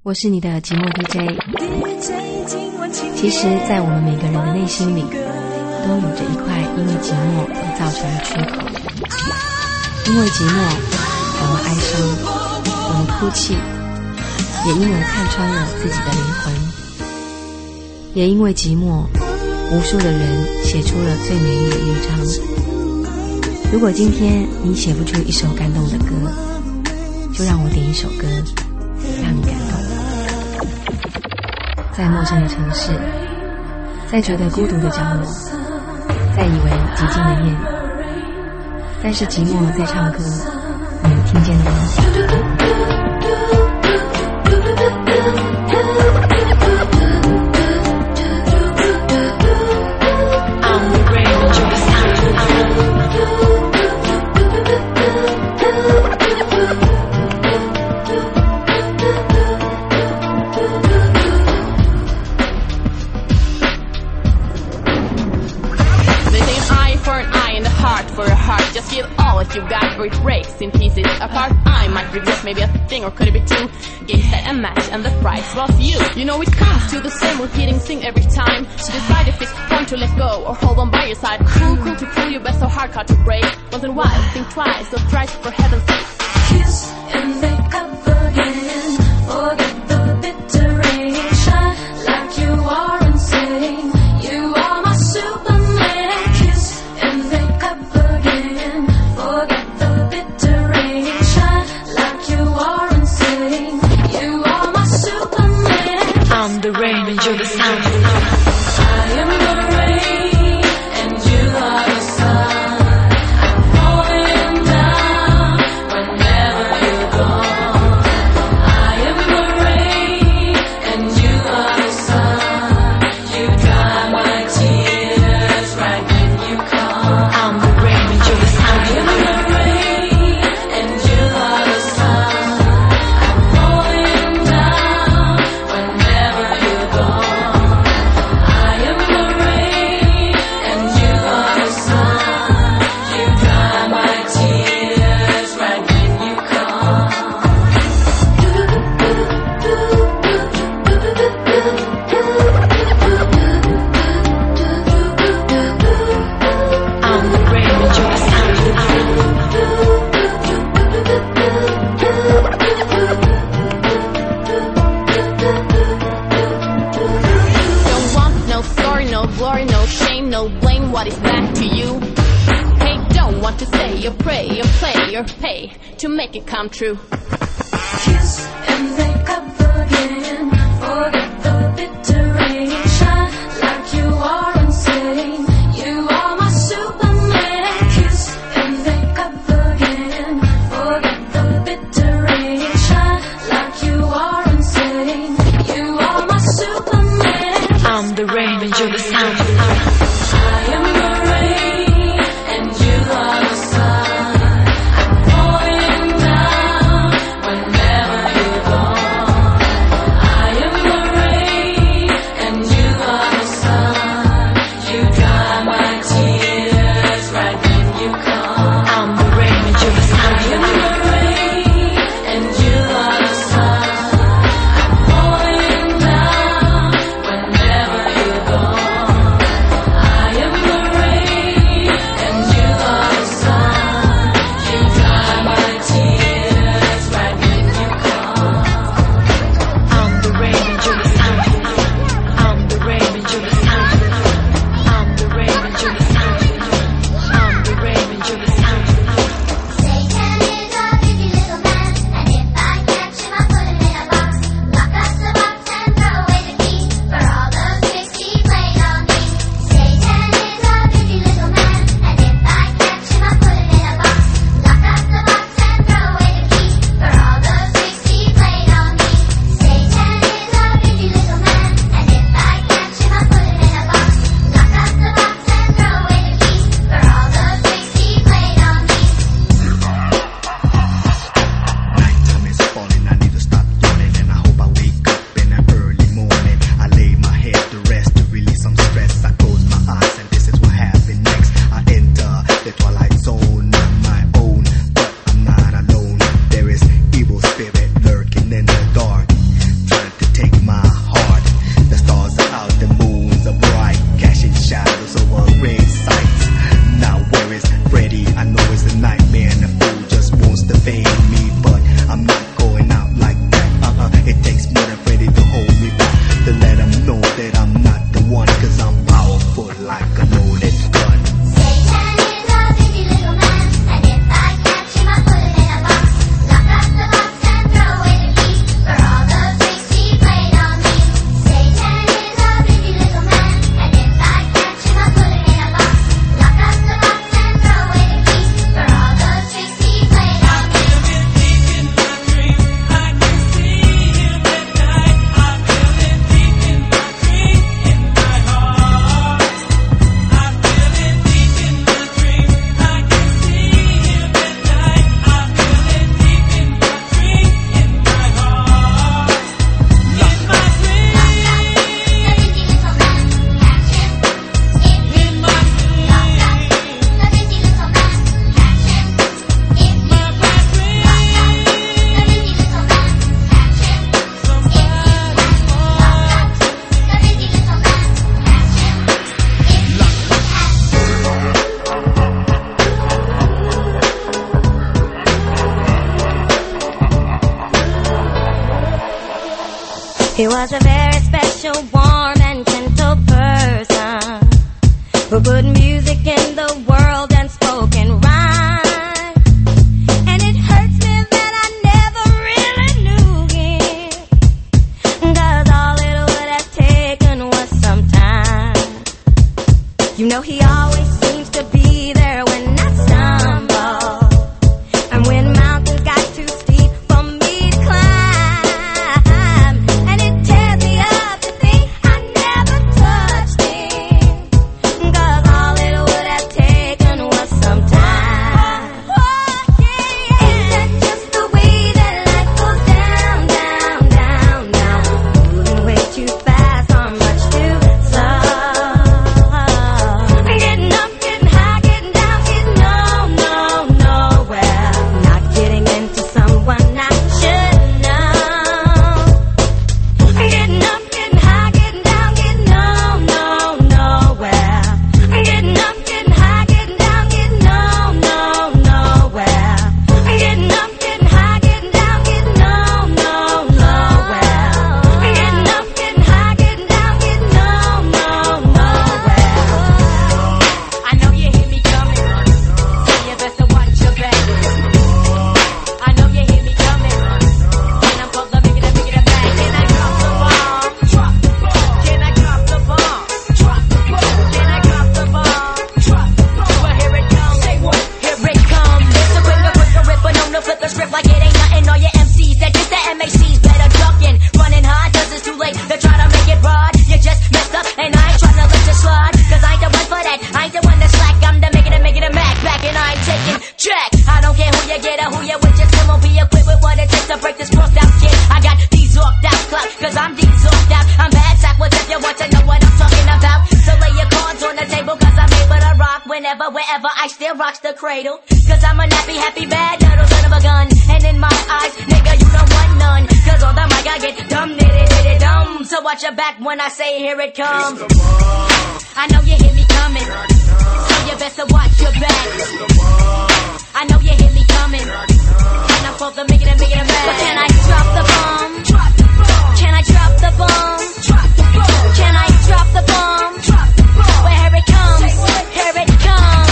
我是你的寂寞 DJ。 其实在我们每个人的内心里都有着一块因为寂寞而造成的缺口。因为寂寞我们哀伤，我们哭泣，也因而看穿了自己的灵魂。也因为寂寞，无数的人写出了最美丽的乐章。如果今天你写不出一首感动的歌，就让我点一首歌让你感动。在陌生的城市，在觉得孤独的角落，在以为寂静的夜里，但是寂寞在唱歌，你有听见了吗？ You got where it breaks in pieces apart. I might regret maybe a thing, or could it be two? Games set a match and the price was you. You know it comes to the same repeating thing every time. Decide if it's fun to let go or hold on by your side. Cool to prove your best, so hard cut to break. Once in a while, think twice or thrice for heaven's sake. Kiss and make up again. Forget the bitter rain. Shine like you are insane. You are my Superman. Kiss and make up again. Forget the bitter rain. Shine like you are insane. You are my Superman. I'm the rain and you're the sun. I am the rain and you are the sun. I'm falling down whenever you're gone. I am the rain and you are the sun. You dry my tears right when you come. I'm the rain and you're the sun. I am the rain and you are the sun. I'm falling down whenever you're gone. I am the rain and you are the sun. You dry my tears right when you come. I'm the rain and you're the sun. Don't want no story, no glory, no shame, no blame. What is that to you? Hey, don't want to say or pray or play or pay to make it come true. Kiss and make up again. Forget the bitter rain. Shine like you are insane. You are my Superman. Kiss and make up again. Forget the bitter rain. Shine like you are insane. You are my Superman. I'm the rain and you're the sun. I am the rain and you are the sun. I'm falling down whenever you're gone. He was a very special, warm and gentle person who put music in the world and spoken rhyme. And it hurts me that I never really knew him, 'cause all it would have taken was some time. You know he always seems to be there when I stumble, and when mountains got too steep for me to climb, and it tears me up to think I never touched him, 'cause all it would have taken was some time. Oh, yeah. Ain't that just the way that life goes down, down, down, down, moving way too fast or much too slow? Getting up, getting high, getting down, getting nowhere, not getting into someone I should know. Getting up, getting high, getting down, getting nowhere. Getting up, getting high, getting down, getting nowhere. Getting up, getting high, getting down, getting nowhere. Getting up, getting high, getting down, getting nowhere. I know you hear me coming, so you better watch your back. I know you hear me coming, and I'm supposed to make it back. Can I drop the bomb? Drop the bomb. Can I drop the bomb? Drop the bomb. Can I drop the bomb? Drop the bomb. Well, here it comes. Say what? Here it comes. It's a quicker ripper, known to flip the script like it ain't nothing. All your MCs that just the MACs better ducking, running hard 'cause it's too late to try to make it broad. You just messed up, and I ain't trying to let you slide, 'cause I ain't the one for that. I ain't the one that's slack. I'm the making a Mac back, and I ain't taking track. I don't care who you get or who you with, just come on, be equipped with what it takes to break this crossed out kid. I got these orked out clock, 'cause I'm these orked out. I'm bad backwards if you want to know what I'm talking about. So lay your cards on the table, 'cause I'm able to rock whenever, wherever. I still rocks the cradle, 'cause I'm a nappy, happy, bad little son of a gun. And in my eyes, nigga, you don't want none, 'cause on the mic I get dumb, diddy, dumb. So watch your back when I say here it comes. I know you hear me coming, so you better watch your back. I know you hear me coming, and I'm supposed to make it back. But can I drop the bomb? Drop the bomb. Can I drop the bomb? Drop the bomb. Can I drop the bomb? Drop the bomb. Well, here it comes, here it comes.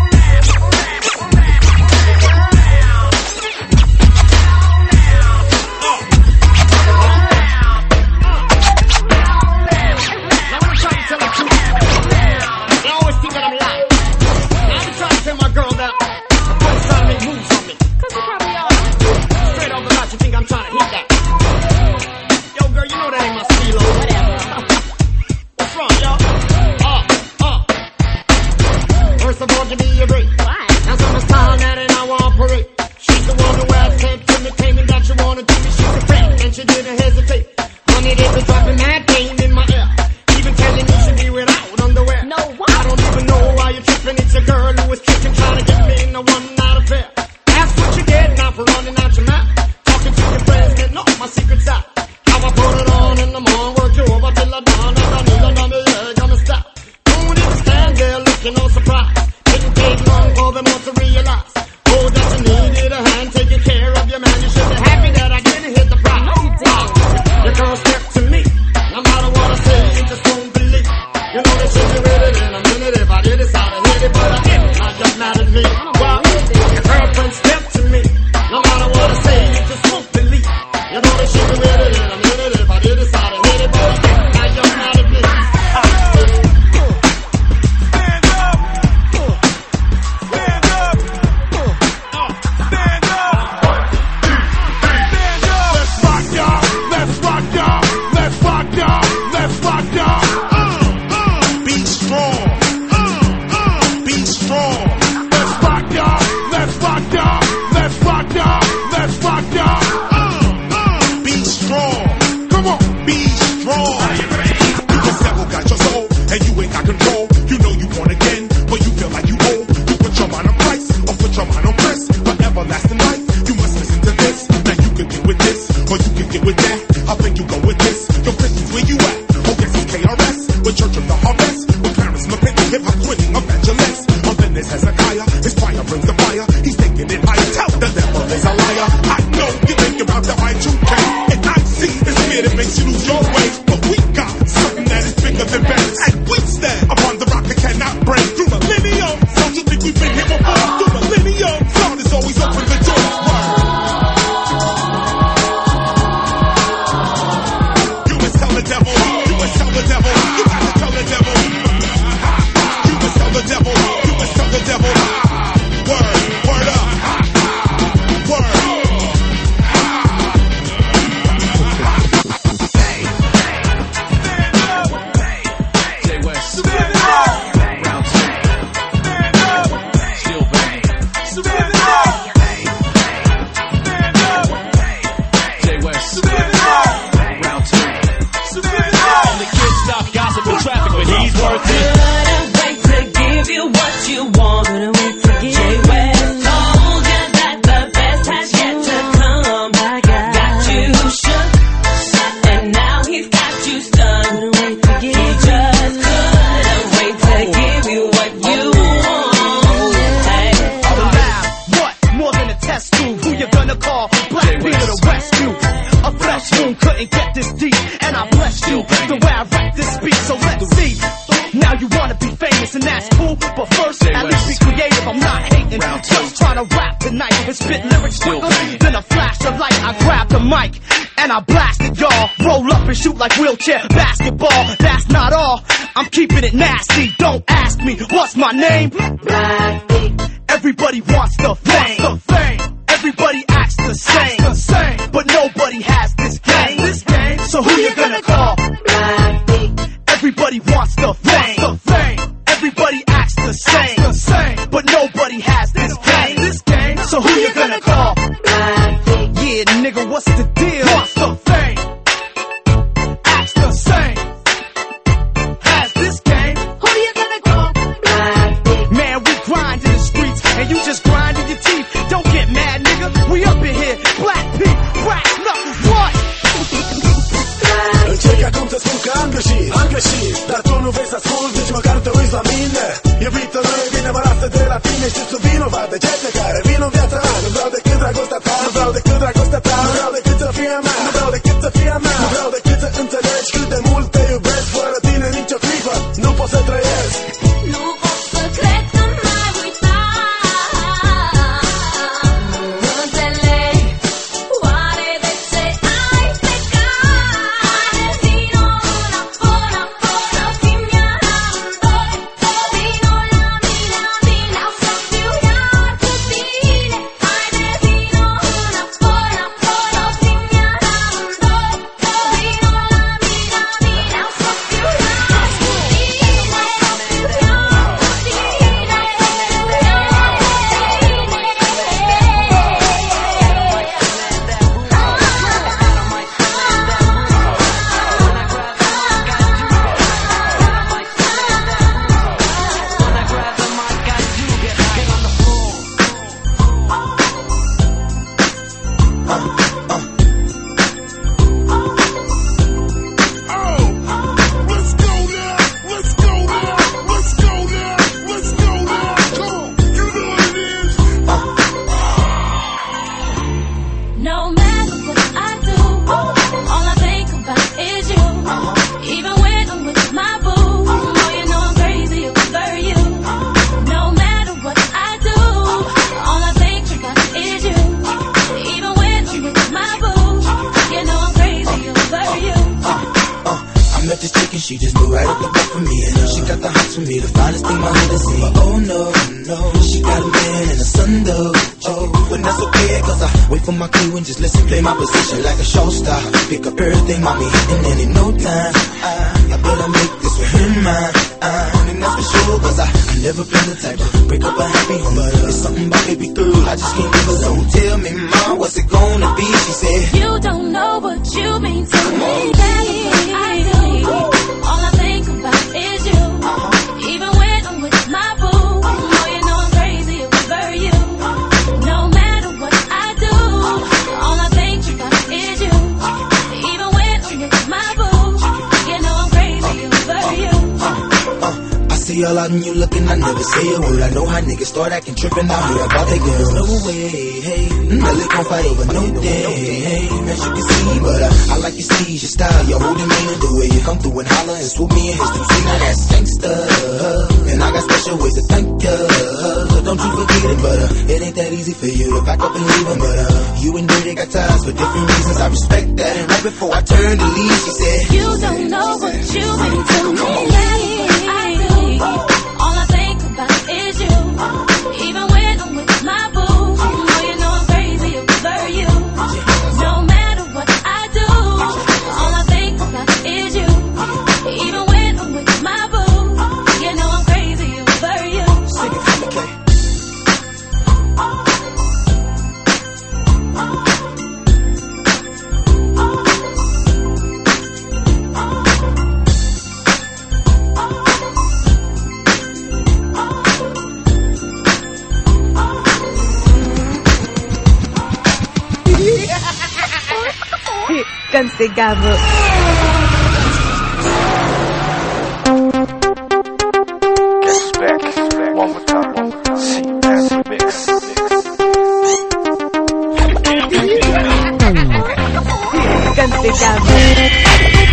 Now I'm trying to tell the truth. I always think that I'm lying. Now I'm trying to tell my girl that I'm trying to make moves on me. 'Cause you probably are. Straight off the bat, you think I'm trying to hit that? Yo, girl, you know that ain't my stilo. Whatever. What's wrong, yo? First of all, give me a break. Why? Now someone's calling at it, I want parade. She's the one who has said to me, claiming that you wanna do me. She's a friend, and she didn't hesitate. Honey, they been dropping that pain in my ear. Even telling me she be without underwear. No, what? I don't even know why you're tripping. It's a girl who was tricking, trying to get me in a one-night affair. That's what you get now for running out your mouth. Talking to your friends, getting all my secrets out. How I put it on in the morning, work you over till I dawn. I don't need another year, gonna stop. Don't even stand there looking all surprised. Didn't take long for them all to realize. Oh, that you needed a hand taking care of your man. You should be happy that I didn't hit the prize. No, you didn't. Your girl step to me. No matter what I say, you just won't believe. You know that she'll be with it in a minute. If I did it, I'd have hit it, but I didn't. Now you're mad at me. Well, your girlfriend step to me. No matter what I say, you just won't believe. You know that she'll be with it in a minute. If I did it, I'd have hit it, but I didn't. Now you're mad at me. The devil is a liar. I know you think about the Y2K, and I see this fear that makes you lose your way. But we got something that is bigger than balance. And we stand upon the rock that cannot break. Through millennium, don't you think we've been here before? Through millennium, God has always opened the door. You must tell the devil, you must tell the devil, you got to tell the devil. You must tell the devil, you must tell the devil. Word up. Word. Shoot like wheelchair basketball. That's not all. I'm keeping it nasty. Don't ask me what's my name. Everybody wants the fame. Everybody acts the same. But nobody has this game. So who you gonna call? Everybody wants the fame. Everybody acts the same. But nobody has this game. So who you gonna call? Yeah, nigga, what's the deal? What's the fame? Just grinding your teeth. Don't get mad, nigga. We up in here. Black Pete, brass knuckles, what? Încerc acum să spun că am greșit, dar tu nu vrei să ascult, nici măcar te uiți la mine. Iubită, nu e bine, mă lasă de la tine. Și sunt vinovat de ce care vin în viața mea. Nu vreau decât dragostea ta, nu vreau decât dragostea ta. Nu vreau decât să fie a mea, nu vreau decât să fie a mea. Nu vreau decât să înțelegi cât de mult te iubesc. Fără tine nicio clipă nu pot să trăiesc. Nu pot să cred că m-ai uitat. She just blew right up the back for me, and she got the hots for me, the finest thing my hood has seen. But oh no, she got a man and a son though. Oh, but that's okay, cause I wait for my cue and just listen, play my position like a show star. Pick up everything, mommy, hitting, and in no time, I better make this with him mine. And that's for sure, cause I never been the type to break up a happy home. But it's something about baby girl, I just can't leave alone. Tell me, mom, what's it gonna be? She said, you don't know what you mean to me. I do. All I think about is you. Even when I'm with my boo, oh, you know I'm crazy over you. No matter what I do, all I think about is you. Even when I'm with my boo, you know I'm crazy over you. I see be all out and you looking, I never say a word. I know how niggas start acting trippin', I hear about they girls. No way, hey, Nelly gon' fight over no day, hey, as you can see, but I like your steez, your style, your holding me, and the way you come through and holler and swoop me in his 2 seat, now that's gangsta. And I got special ways to thank ya, don't you forget it, but it ain't that easy for you to pack up and leave 'em, but you and Dirty got ties for different reasons, I respect that, and right before I turned to leave, she said, you don't know what you mean to me. I do. All I think about is you. Even when I'm with my boo, you know I'm crazy over you. No matter what I do, all I think about is you. Even when I'm with my boo, you know I'm crazy over you. Sing it for me, Kay. Ganz egal wo. Guess back one more time. See, that's a mix. Ganz egal wo.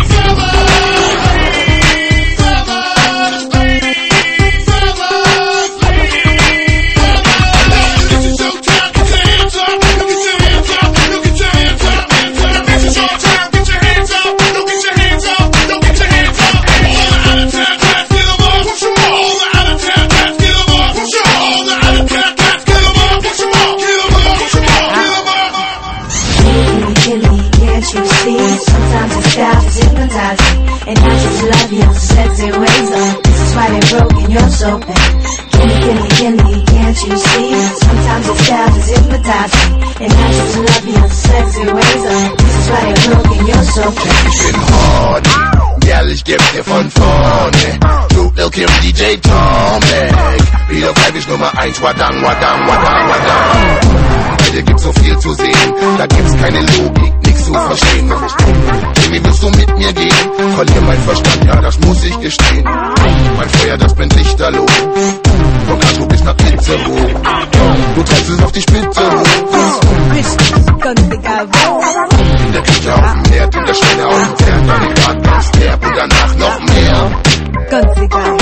And I just love your sexy ways on. This is why they broke in your soap. Killy, can't you see? Sometimes your style is hypnotizing. And I just love your sexy ways on. This is why they broke in your soap. Ich bin horny, girl, ich geb dir von vorne. Du, Lil Kim, DJ Tomek. Wieder bleib ich Nummer 1, wadang, wadang, wadang, wadang. Bei dir gibt's so viel zu sehen, da gibt's keine Logik, nix zu verstehen. Jimmy, willst du mit mir gehen? Verlier mein Verstand, ja, das muss ich gestehen. Mein Feuer, das brennt lichterloh. Von Castro bis nach Itzehoe. Du treibst es auf die Spitze hoch. Ganz egal wo. In der Küche auf dem Herd, in der Schwelle auf dem Pferd. Dann grad ganz derb und danach noch mehr. Ganz egal.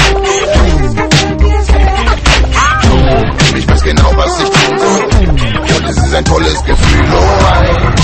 Ich weiß genau, was ich tun soll. Und es ist ein tolles Gefühl, oh ein.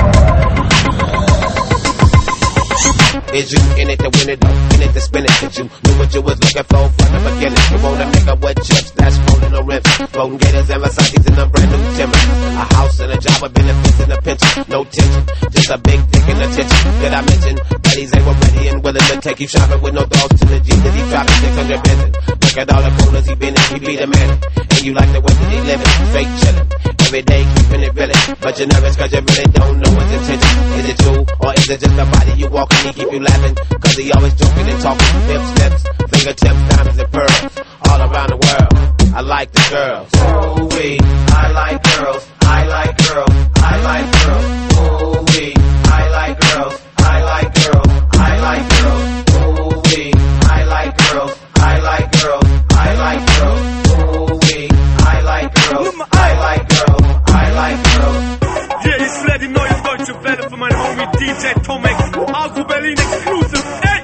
Is you in it to win it, in it to spin it? Cause you knew what you was looking for from the beginning. You wanna make up with chips, that's rolling no rims. Floating gators and Versace's in a brand new Timber. A house and a job with benefits in a pension. No tension, just a big dick in attention. Did I mention buddies they were ready and willing to take you shopping with no dogs to the G that he dropping 600 Benson. Look at all the corners he been in, he be the man. And you like the way that he living, fake chillin'. Every day keeping it really, but you're nervous cause you really don't know his intention. Is it you, or is it just the body you walking, he keep you laughing? Cause he always joking and talking, lip slips, fingertips, diamonds and pearls. All around the world, I like the girls. Ooh-wee, I like girls, I like girls, I like girls. Ooh-wee, I like girls, I like girls, I like girls. Ooh-wee, I like girls, I like girls, I like girls. Ooh-wee, I like girls, I like girls, I like girls. Yeah, ich slär die neue deutsche Welle für meinen Homie DJ Tomek. Agro Berlin Exclusive. Ey!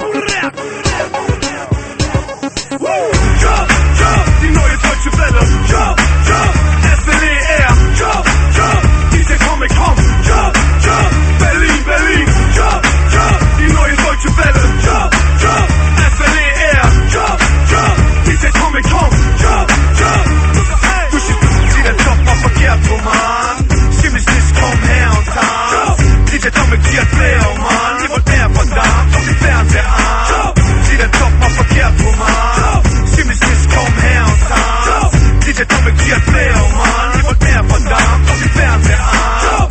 Ja, ja, die neue deutsche Welle. Ja, ja, SLER. Ja, ja, DJ Tomek, komm. Ja, ja, Berlin, Berlin. Ja, ja, die neue deutsche Welle. Ja, ja, SLER. Ja, ja, DJ Tomek, komm. Ja, ja. Du sieh den Job mal verkehrt, oh Mann. Schieb mich nicht, komm her und tanz. DJ Tomek, die Erklärung, Mann. Ihr wollt mehr verdammt, doch den Fernseher an. Sieh den Job mal verkehrt, oh Mann. Schieb mich nicht, komm her und tanz. DJ Tomek, die Erklärung, Mann. Ihr wollt mehr verdammt, doch den Fernseher an.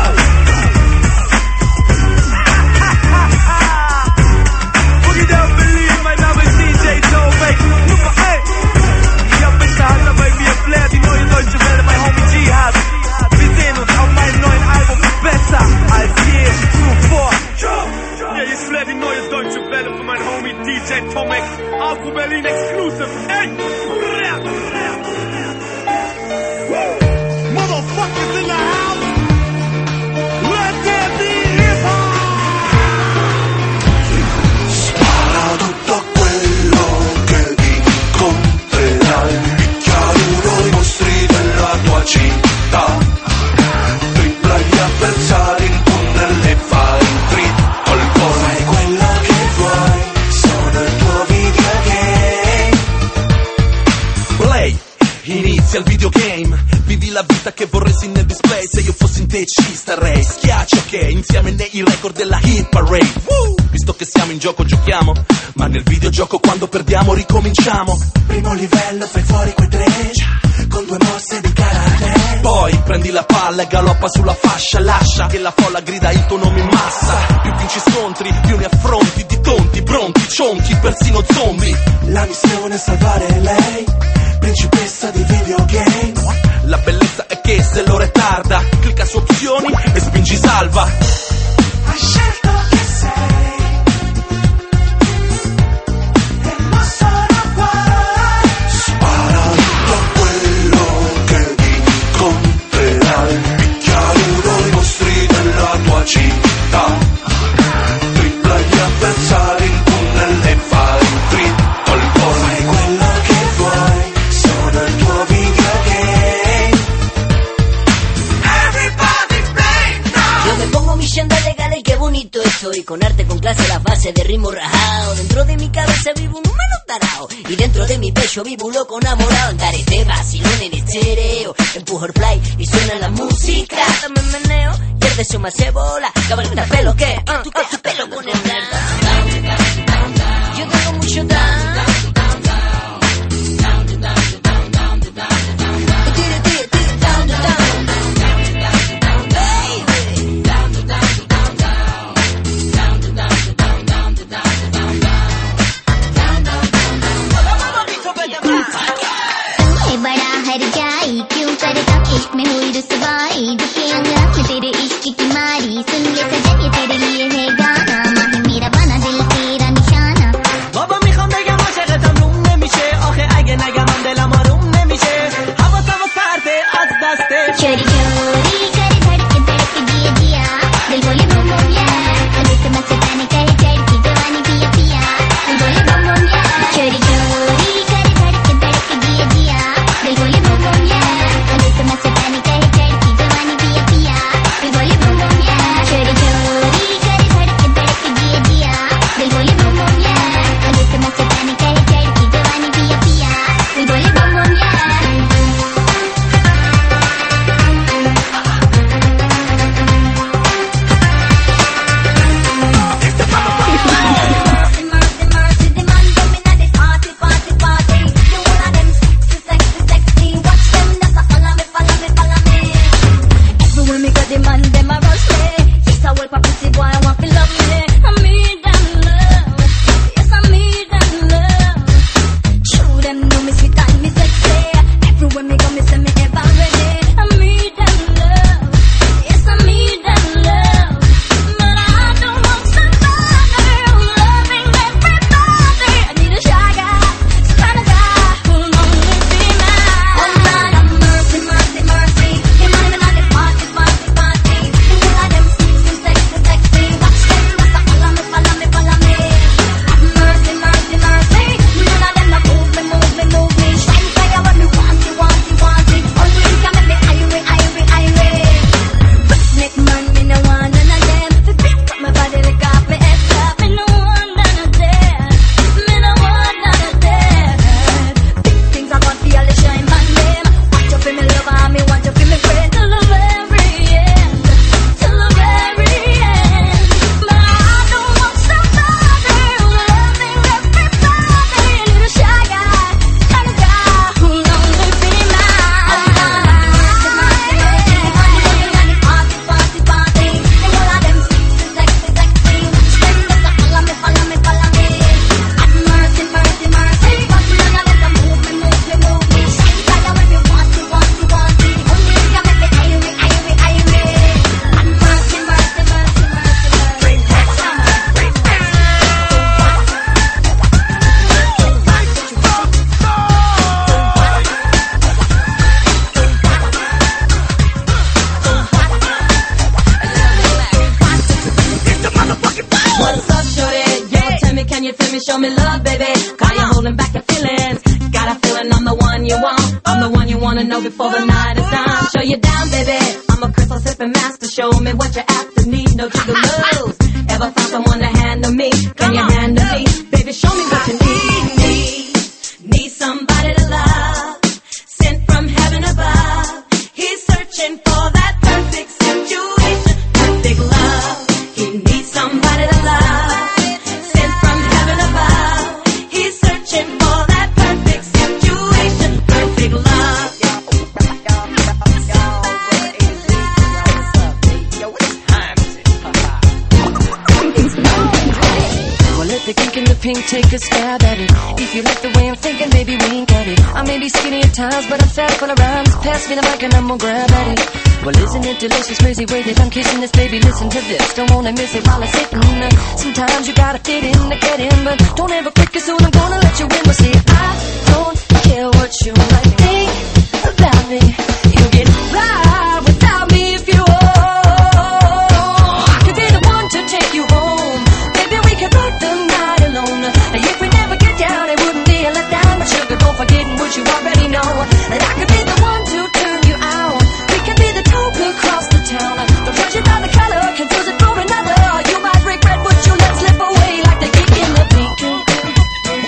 Boogie down Berlin, mein Name ist DJ Tomek. Nummer 1. Ich hab mich da bei mir Flair, die neue deutsche Welle bei Homie Jihad. Wir sehen uns auf meinem neuen Album besser als je zuvor. Ja, ich Flair, die neue deutsche Welle für mein Homie DJ Tomek. Agro Berlin Exclusive. exclusive. Hey, motherfuckers in the house. Let there be hip hop. Spara tutto quello che incontrerai, picchia uno i mostri della tua città, dribbla gli avversari in tunnel e fai dritto al gol. Fai quello che vuoi, sono il tuo videogame. Play, inizia il videogame. Vivi la vita che vorresti nel display. Se io fossi in te ci starei. Schiaccio che insieme nei record della hit parade. Visto che siamo in gioco giochiamo, ma nel videogioco quando perdiamo ricominciamo. Primo livello fai fuori quei tre, con 2 mosse di karate. Poi prendi la palla e galoppa sulla fascia. Lascia che la folla grida il tuo nome in massa. Più vinci scontri, più ne affronti. Di tonti, pronti, cionchi, persino zombie. La missione è salvare lei, principessa di videogame. La bellezza è che se l'ora è tarda, clicca su opzioni e spingi salva. Hai scelto che sei, e non sono guai. Spara tutto quello che incontrerai, picchia uno i mostri della tua città, dribbla gli avversari in tunnel e fai dritto al gol. Fai quello che vuoi, sono il tuo videogame. Everybody play now. Yo me pongo mi chándal legal, qué bonito estoy. Con arte, con clase, la base de ritmo rajado. Dentro de mi cabeza vivo un humano tarao, y dentro de mi pecho vivo un loco enamorado. En carete, vacilón en estéreo, empujo el play y suena la música. También meneo y el deseo me hace bola. Cabalita pelo que, tu pelo con el down. Yo tengo mucho down. बड़ा हर जाई क्यों करता इश्क में हुई रुसवाई दुखी अंगास में तेरे इश्क की मारी सुन ले सजन ये तेरे लिए है गाना माही मेरा What's up, shorty? Yo, tell me, can you feel me? Show me love, baby. Are you holding back your feelings? Got a feeling I'm the one you want. I'm the one you wanna know before the night is done. Show you down, baby. I'm a crystal sipping master. Show me what you're after. Need no jiggaloos. Ever found someone to handle me? Can you handle me? Baby, show me what you need. Need somebody to love. Sent from heaven above. He's searching for that perfect situation. Perfect love. He needs somebody to love. Sent from heaven above. He's searching for that perfect situation. Perfect love. Well, let the kink and the pink take a stab at it. If you like the way I'm thinking, baby, wink at it. I may be skinny at times, but I'm fat full of rhymes. Pass me the mic and I'm gonna grab at it. Well, isn't it delicious, crazy way that I'm kissing this, baby? Listen to this, don't wanna miss it while it's hitting. Sometimes you gotta fit in to get in, but don't ever quit, 'cause soon I'm gonna let you in. But see, I don't care what you might think about me. You get by without me if you want. I could be the one to take you home. Baby, we could rock the night alone. If we never get down, it wouldn't be a letdown. But sugar, don't forget what you already know. That I could be the one to turn you out. We can be the talk across the town. Don't judge it by the color, confuse it for another. You might regret what you let slip away, like the kick in the pink.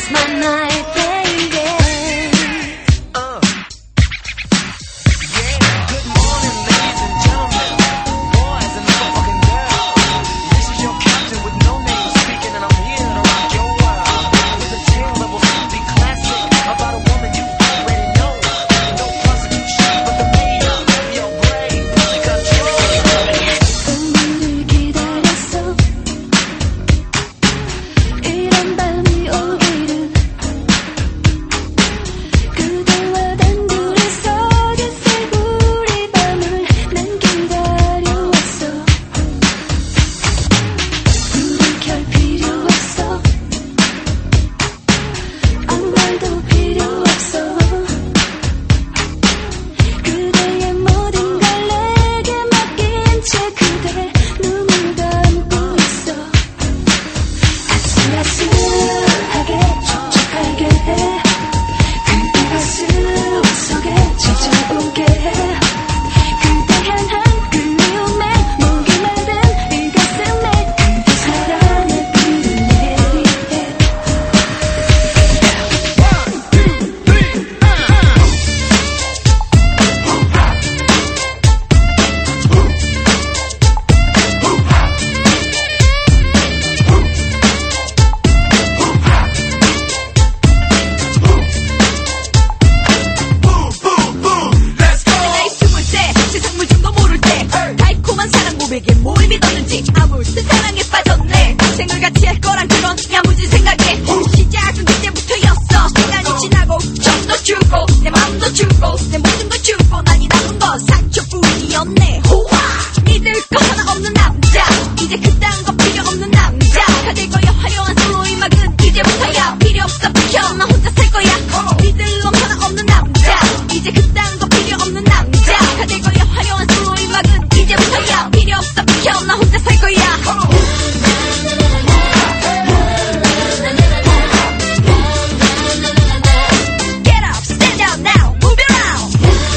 It's my night, baby. Good morning, ladies and gentlemen, boys and motherfucking girls. This is your captain with no name speaking, and I'm here to rock your world with a tale that will soon be classic about a woman you already know. No prosecution, but the made up your brain to control. 오늘을 기다렸어. 이런 밤이 오기를. 그대와 단둘이서 계속 우리 밤을 난 기다려왔어. 불을 켤 필요 없어. 아무 말도 필요 없어. 그대의 모든 걸 내게 맡긴 채 그대 눈을 감고 있어. 아슬아슬하게 촉촉하게 해. 그대 가슴 속에 젖어오게 해. 그대 향한 그리움에 목이 마른 이 가슴에 그대 사랑의 비를 내리게. 나의 숨을 때 세상 물정도 모를 때 달콤한 사랑 고백에 뭘 믿었는지 아무 듯 사랑에 빠졌네. 생을 같이 할 거란 그런 야무진 생각에 시작은 그때부터였어. 시간이 지나고 정도 주고 내 마음도 주고 내 모든 걸 주고 난이 남은 건 상처뿐이었네. 호화 믿을 거 하나 없는 남자. 이제 그딴 거 필요 없는 남자. 가질 거야 화려한 솔로의 음악은 이제부터야 필요 없어 비켜. 나 혼자 살 거야. 믿을 놈 하나 없는 남자. 이제 그딴 거 필요 없는 남자. 가질 거야 화려한 솔로의 음악은 이제부터야 필요 없어 비켜. 나 혼자 살 거야. Get up, stand out now, move it around.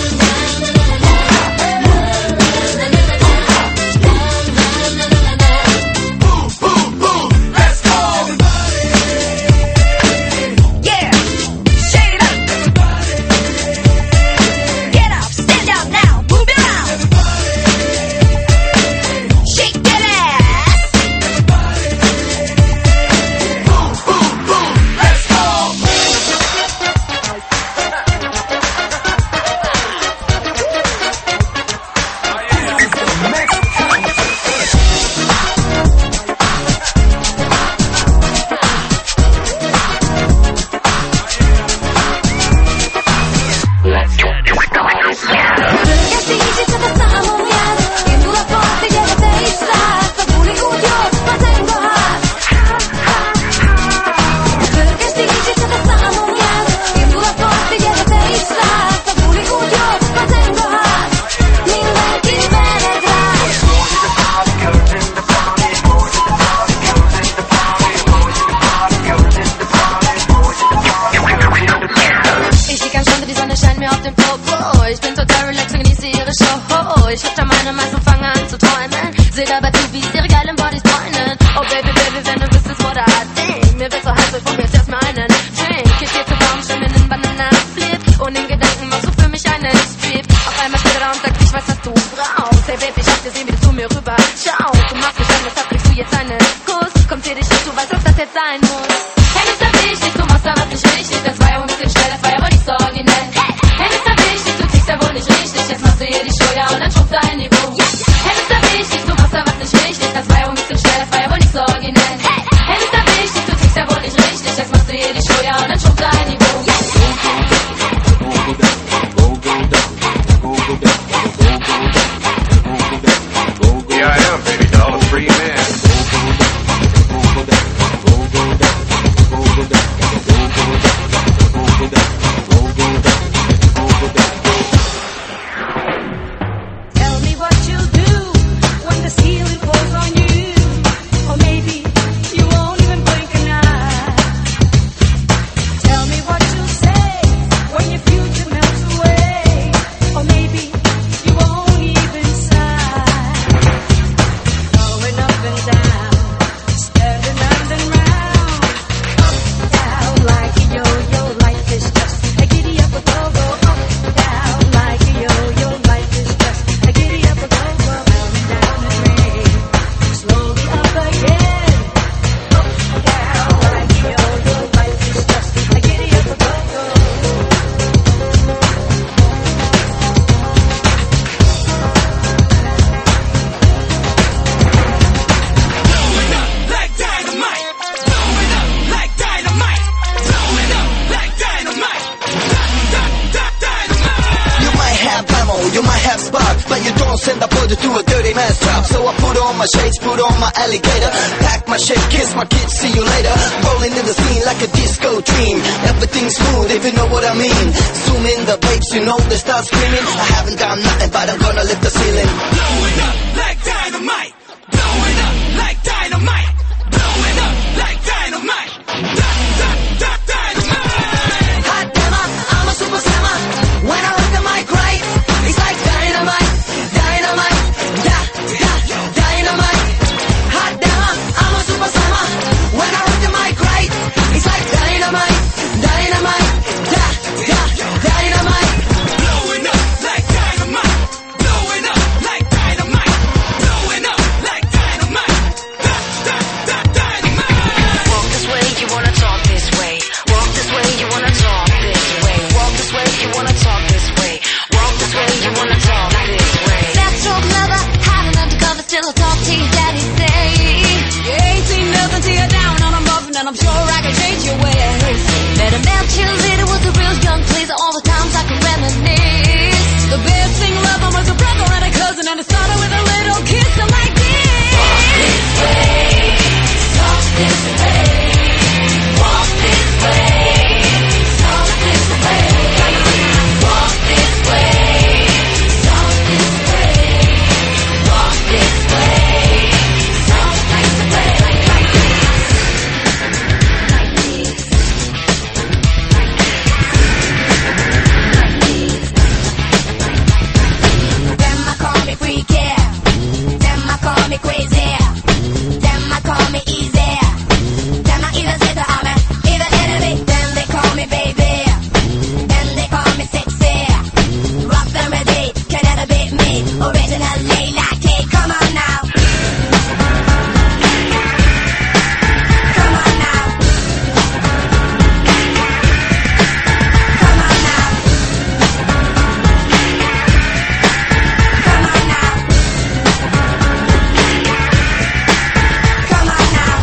Yeah, shake it up. Get up, stand out now, move it around. Shake that ass. Let's go. 끝까지 이제 찾았다 보면 이 눈앞 어떻게 돼 있어. 또 우리 우겨 맞은 거. 끝까지 이제 찾았다 보면 이 눈앞 어떻게 돼 있어. 또 우리 우겨 맞은 거. 네가 기다려라. Ich die ganz die Sonne scheint mir auf dem Popo. Ich bin total relaxed und genieße ihre Show. Ich hab da meine Maß und fange an zu träumen. Seh dabei zu, wie ihre geilen Bodies bräunen. Oh Baby, Baby, wenn du wüsstest, what I think. Mir wird so heiß, ich brauch jetzt erstmal einen Drink. Ich geh zur Baumstämme in den Bananenflip. Und in Gedanken machst du für mich einen Strip. Auf einmal steht er da und sagt, ich weiß, was du brauchst. Hey Baby, ich hab gesehen, wie du zu mir rüber schaust. Du machst mich an, deshalb kriegst du jetzt einen Kuss. Kommt dir dich nicht, du weißt, was das jetzt sein muss. Hey, Mr. Wichtig, du machst da was nicht richtig. Das war ja wohl ein bisschen schnell, das war ja wohl nicht so originell. Hey, Mr. Wichtig, du tickst ja wohl nicht richtig. Jetzt machst du hier die Show, ja, und dann schubst du ein Niveau. Hey, Mr. Wichtig, du machst da was nicht richtig. Das war ja wohl ein bisschen schnell, das war ja wohl nicht so originell. Hey, Mr. Wichtig, du tickst ja wohl nicht richtig. Jetzt machst du hier die Show, ja, und dann schubst du ein Niveau. Yeah, I am, baby doll, a free man. don't send I put it through a dirty man's trap. So I put on my shades, put on my alligator, pack my shit, kiss my kids, see you later. Rolling in the scene like a disco dream. Everything's smooth if you know what I mean. Zoom in the babes, you know they start screaming. I haven't done nothing, but I'm gonna lift the ceiling. Blowing up like dynamite. Blowing up like dynamite. Blowing up like dynamite. Dynamite. Hot damn, I'm a super slammer. When I rock the mic right, it's like dynamite, dynamite, dynamite. Hot damn, I'm a super slammer. When I rock the mic right, it's like dynamite, dynamite, dynamite. Blowing up like dynamite. Blowing up like dynamite. Blowing up like dynamite. Dynamite. Walk this way, you wanna talk this way. Walk this way, you wanna talk this way. Walk this way, you wanna talk this way. Walk this way, you wanna talk this way. Backstroke lover, hiding undercover, still a talk to your daddy say. You ain't seen nothing till you're down on a muffin, and I'm sure I can change your ways. Better melt cheerleader was a real young pleaser, all the times I could reminisce. The best thing loving was a brother and a cousin, and it started with a little kiss like this. Walk this way, talk this way. Walk this way, talk this way. Walk this way, talk this way. Walk this way, talk this way. Like this. Them I call me freaky. Them I call me crazy. Them I call me easy. Them I either say that I'm either enemy. Then they call me baby. Then they call me sexy. Rock the remedy, can never beat me. Originally like K, come on now. Come on now. Come on now. Come on now. Come on now.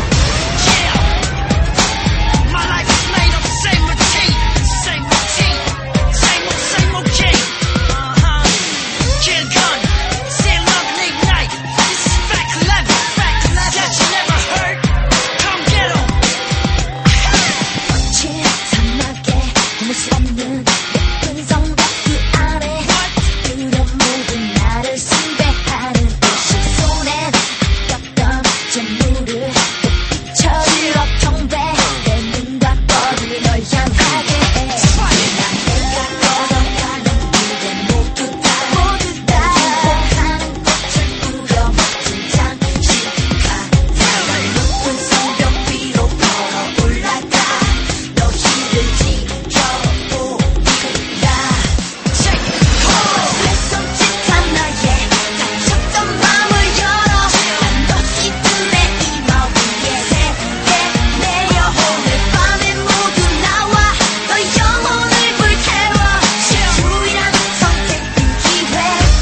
My life is made of the same routine. Same routine. Same old game. Kill gun. Say love and ignite. This is fact level. That you never heard. Come get 'em. 참하게 무섭는 예쁜 성벽 그 안에 그런 모든 나를 숭배하는 식손엔 아꼈던 재물을 비춰질러 통배 내 눈과 떠들이 널 향하게 해 내가 걸어가는 길에 모두 다 행복하는 꽃을 뿌려 멋진 장식 같아 높은 성벽 위로 걸어 올라가 너희를 지켜보리라 손짓한 너의 닫혔던 맘을 열어 난 너희들의 이마 위에 새게 내려 오늘 밤에 모두 나와 너 영혼을 불태워 유일한 선택의 기회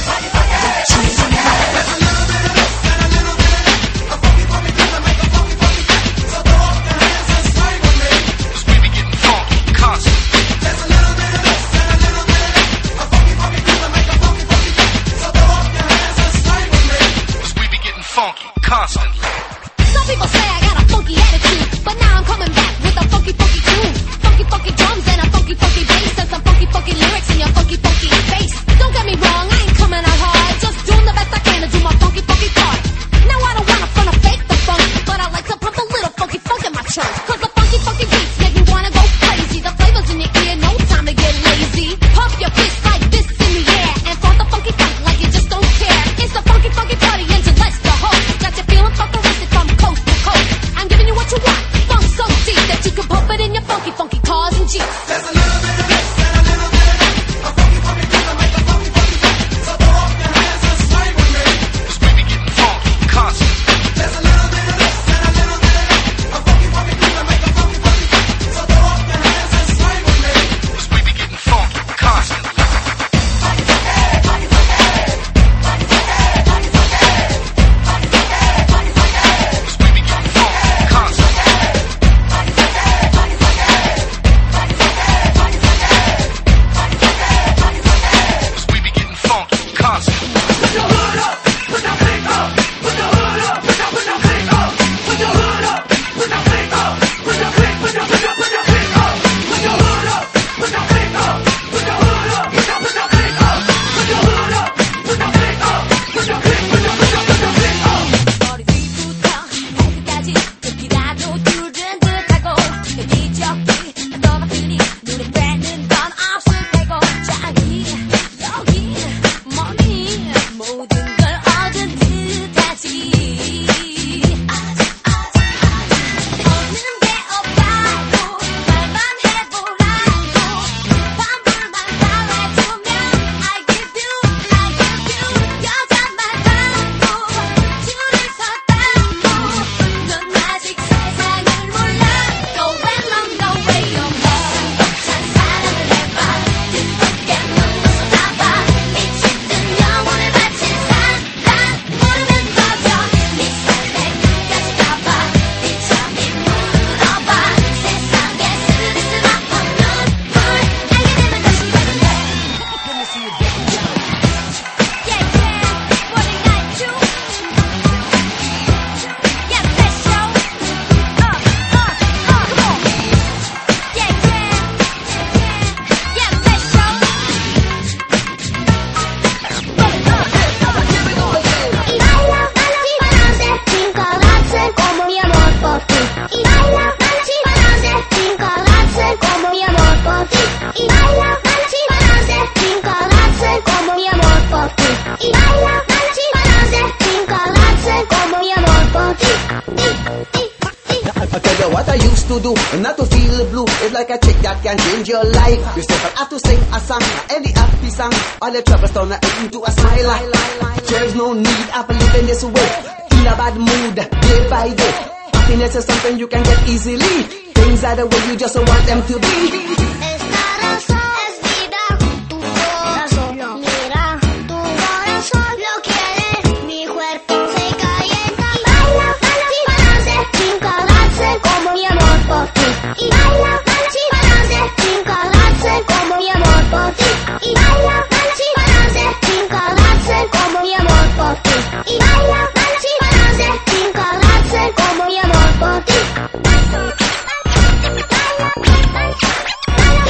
Constantly. Some people say I got a funky attitude, but now I'm coming back with a funky, funky tune. Funky, funky drums and a funky, funky bass, and some funky, funky lyrics in your funky, funky face. Don't get me wrong, I ain't coming out hard, just doing the best I can to do my funky, funky part. Now I don't wanna front or fake the funk, but I like to pump a little funky funk in my church. 'Cause the funky, funky beats make me wanna go crazy. The flavors in your ear, no time to get lazy. Pump your fists like this in the air, and front the funky funk like you just don't care. It's a funky, funky party, and just let's the host. Got you feeling futuristic from coast to coast. I'm giving you what you want, funk so deep that you can pump it in your funky, funky cars and jeeps. There's a little bit of this and a little bit of that. A funky, funky rhythm make a funky, funky beat. So throw up your hands and swing with me. 'Cause we be getting funky constantly. There's a little bit of this and a little bit of that. A funky, funky rhythm make a funky, funky beat. So throw up your hands and swing with me. 'Cause we be getting funky constantly. used to do. And not to feel blue, it's like a chick that can change your life. You still have to sing a song, any happy song. All the troubles turn into a smile. There's no need of living this way. Feel a bad mood day by day. Happiness is something you can get easily. Things are the way you just want them to be. Y baila, balance, sin cagarse como mi amor por ti. Y baila, balance, sin cagarse como mi amor por ti. Y baila, balance, sin cagarse como mi amor por ti.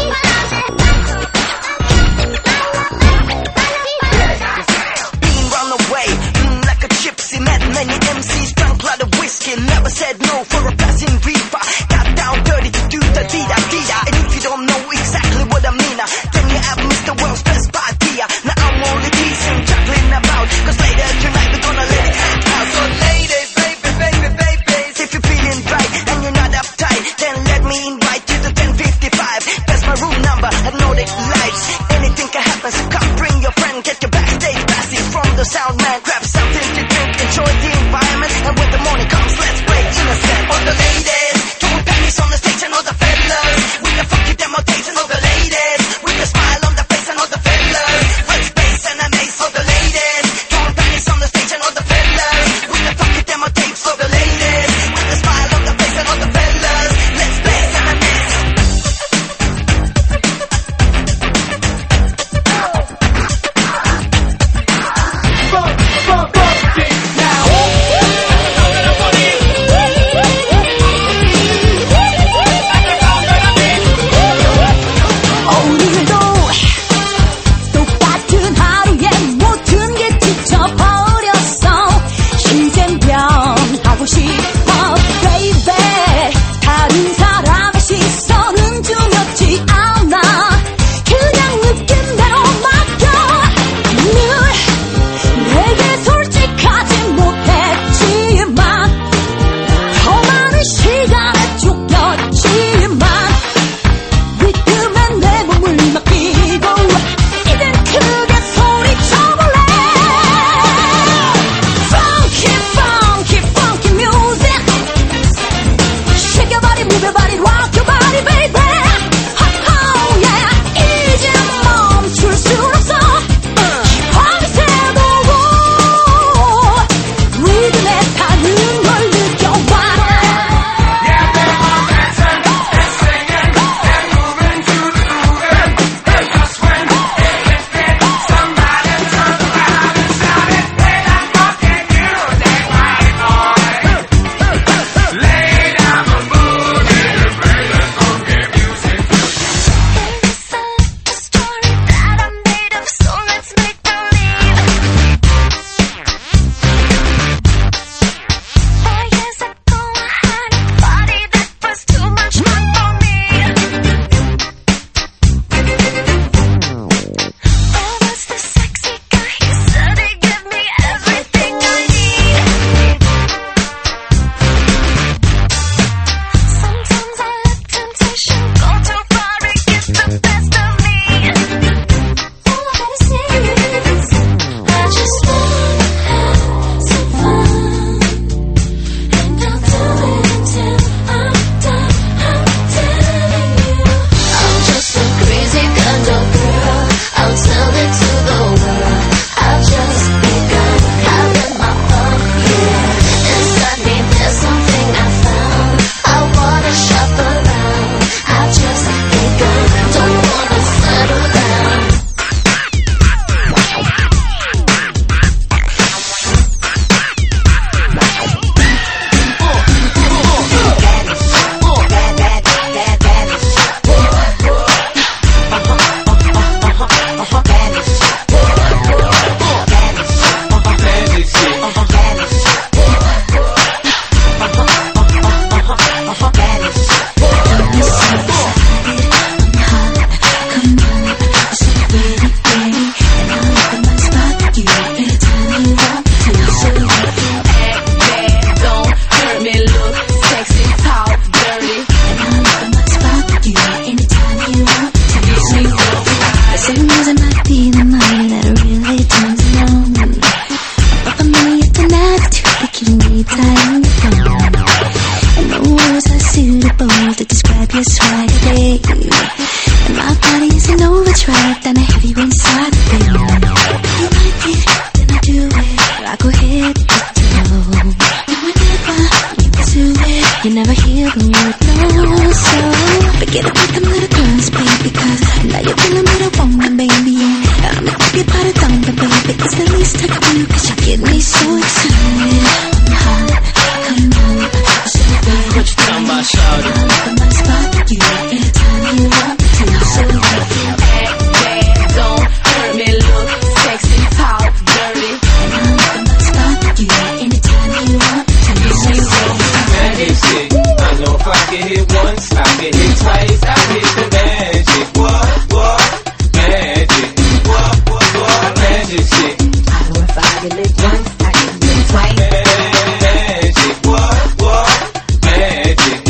suitable to describe your swag, babe. And my body is an overdrive, then a heavy inside, babe. You like it, then I do it. I go ahead, and whenever you pursue it, you never hear the word no. So forget about them little girls, baby, cause now you're feeling what I want, baby. Yeah. I'ma keep your body down, baby. It's the least I can do, cause you get me so excited. I'm hot, come on. What you talking about, shawty? I'm my spot for you anytime you want to. So if you act bad, don't hurt me, look sexy, talk dirty. I'm my spot for you anytime you want to. So Magic shit. I know if I get hit once, I get hit twice. I hit the magic. What? Magic. What? Magic shit. I know if I get lit once, I get lit twice. Magic. What? Magic.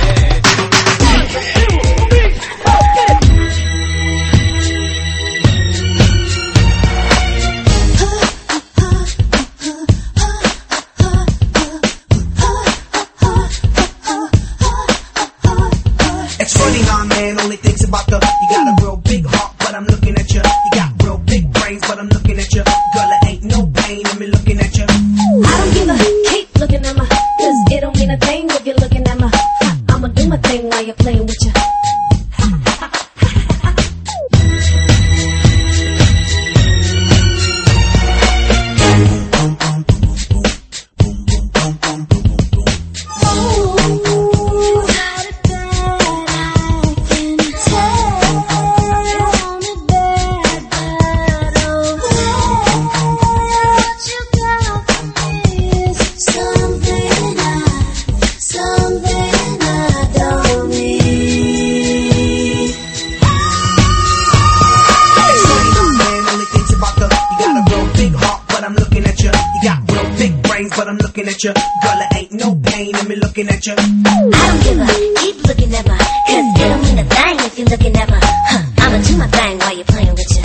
It's funny how man only thinks about the. You got a real big heart, but I'm looking at you. You got real big brains, but I'm looking at you. Girl, it ain't no pain in me looking at you. I don't give a keep looking at my, cause it don't mean a thing if you're looking at my. I'ma do my thing while you're playing with you. Girl, it ain't no pain in me looking at you. I don't give a keep looking at my, cause it don't mean a thing if you're looking at my. I'ma do my thing while you're playing with you.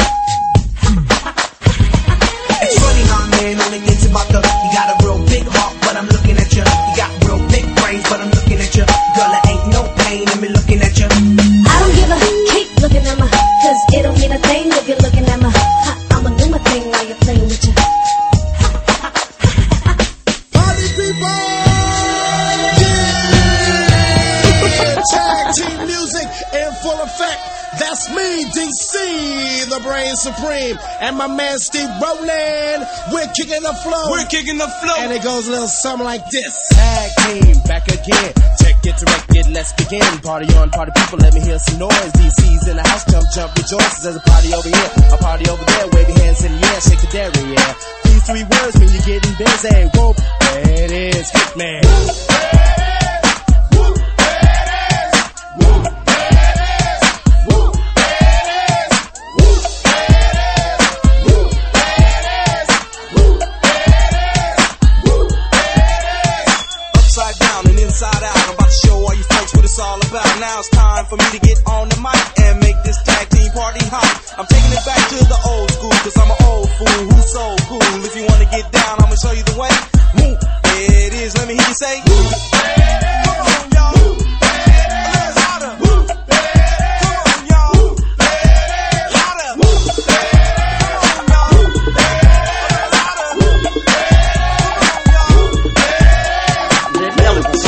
It's funny how man only thinks about the. You got a real big heart, but I'm looking at you. You got real big brains, but I'm looking at you. Girl, it ain't no pain in me looking at you. I don't give a keep looking at my, cause it don't mean a thing if you're looking at my. I'ma do my thing while you're playing with you. Tag team music in full effect. That's me, DC, the Brain Supreme, and my man Steve Rowland. We're kicking the flow. And it goes a little something like this. Tag team, back again. Check it, direct it, let's begin. Party on, party people, let me hear some noise. DC's in the house, jump, rejoices. There's a party over here, a party over there. Wave your hands in the air, shake the dairy, yeah. These three words mean you're getting busy. Whoop, there it is, Hitman. Now it's time for me to get on the mic and make this tag team party hot. I'm taking it back to the old school, cause I'm an old fool who's so cool. If you wanna get down, I'ma show you the way. Woo, there it is, let me hear you say. Woo, come on, y'all. Woo, let's hotter. Woo, come on, y'all. Woo, hotter. Woo, come on, y'all. Let's hotter. Woo, come on, y'all.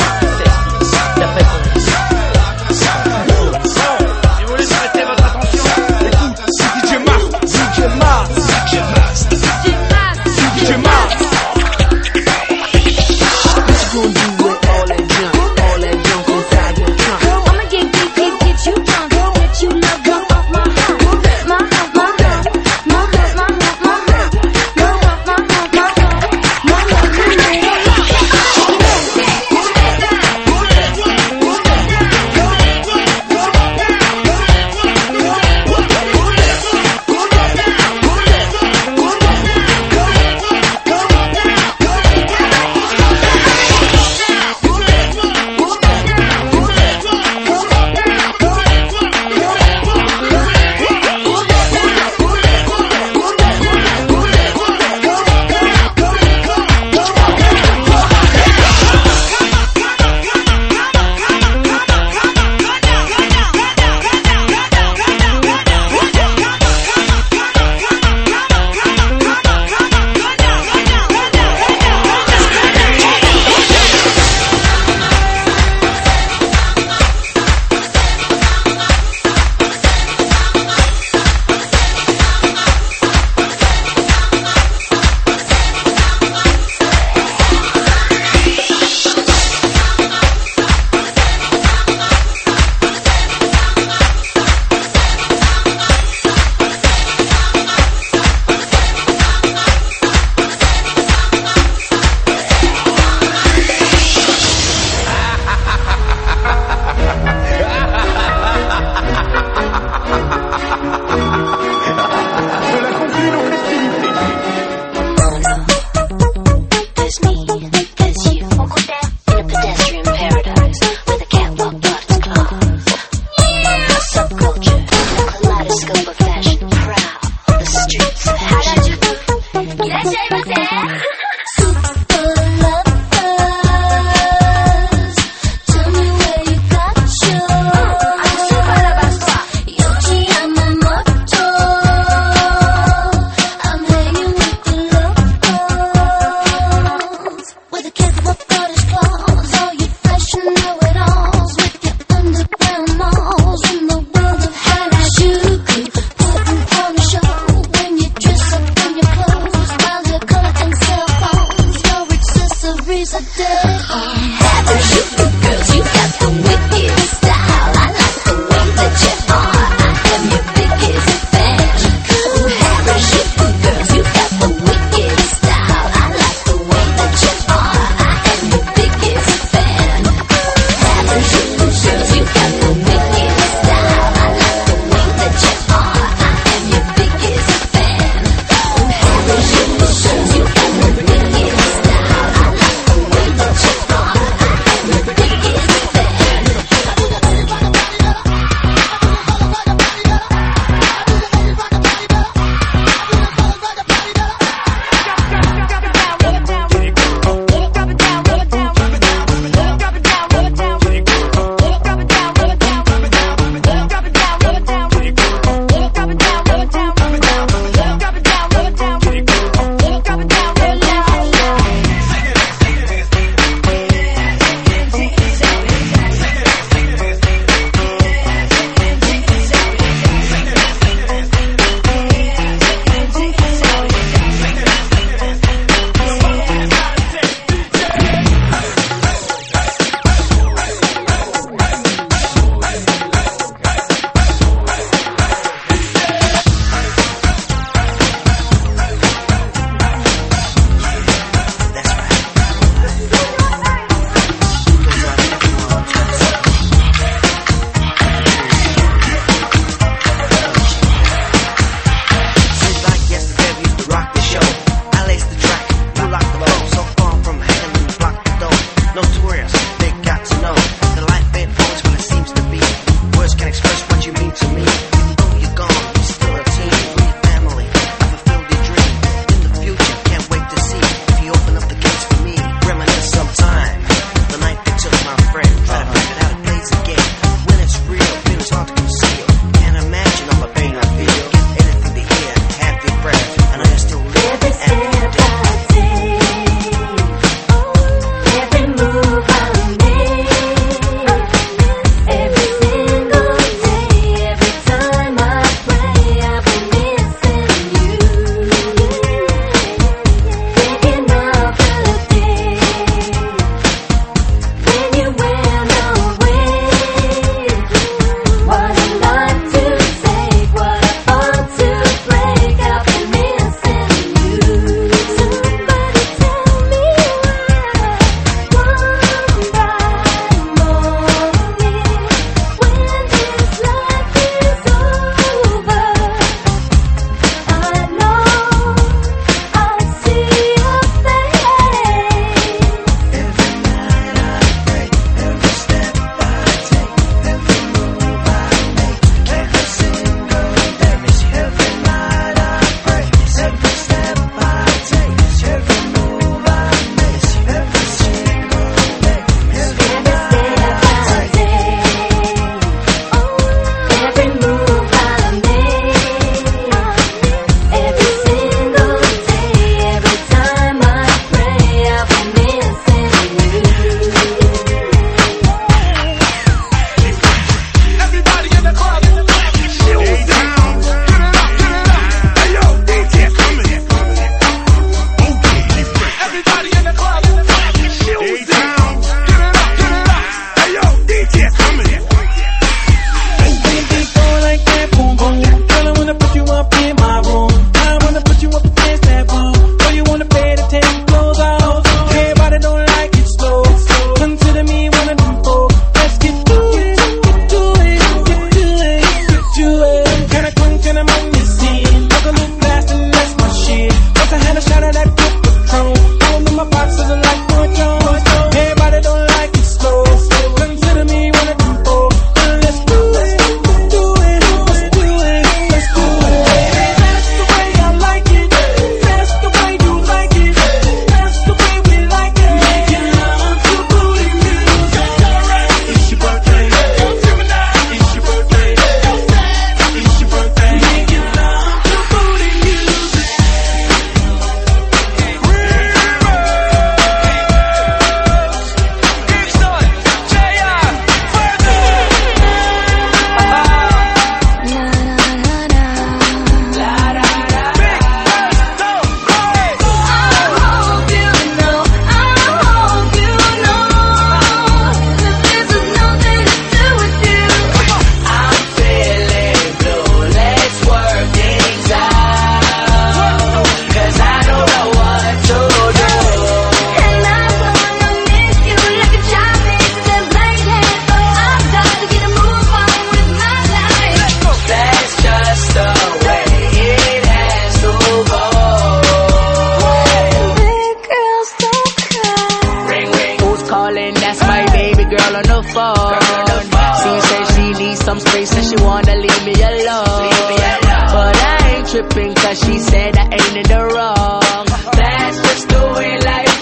spree, said she wanna leave me alone. But I ain't tripping, cause she said I ain't in the wrong. That's just the way life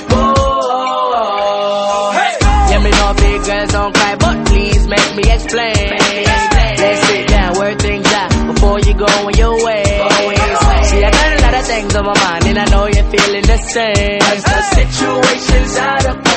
goes. Yeah, me know big girls don't cry, but please make me explain. Let's sit down, where things are, before you go on your way. See, I got a lot of things on my mind, and I know you're feeling the same. The situation's out of